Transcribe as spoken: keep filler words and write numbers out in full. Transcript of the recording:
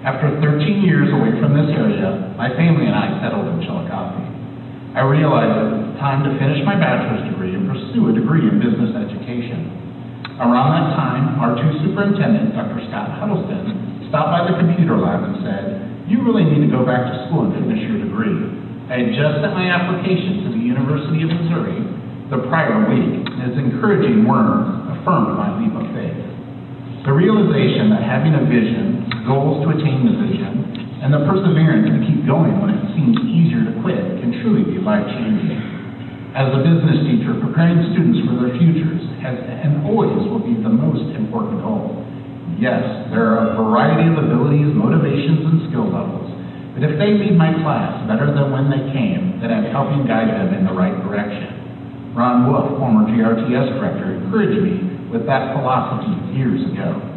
After thirteen years away from this area, my family and I settled in Chillicothe. I realized it was time to finish my bachelor's degree and pursue a degree in business education. Around that time, our two superintendents, Doctor Scott Huddleston, stopped by the computer lab and said, "You really need to go back to school and finish your degree." I had just sent my application to the University of Missouri the prior week, and his encouraging words affirmed my leap of faith. The realization that having a vision, goals to attain the vision, and the perseverance to keep going when it seems easier to quit can truly be life-changing. As a business teacher, preparing students for their futures has and always will be the most important goal. Yes, there are a variety of abilities, motivations, and skill levels, but if they leave my class better than when they came, then I'm helping guide them in the right direction. Ron Wolf, former G R T S director, encouraged me with that philosophy years ago.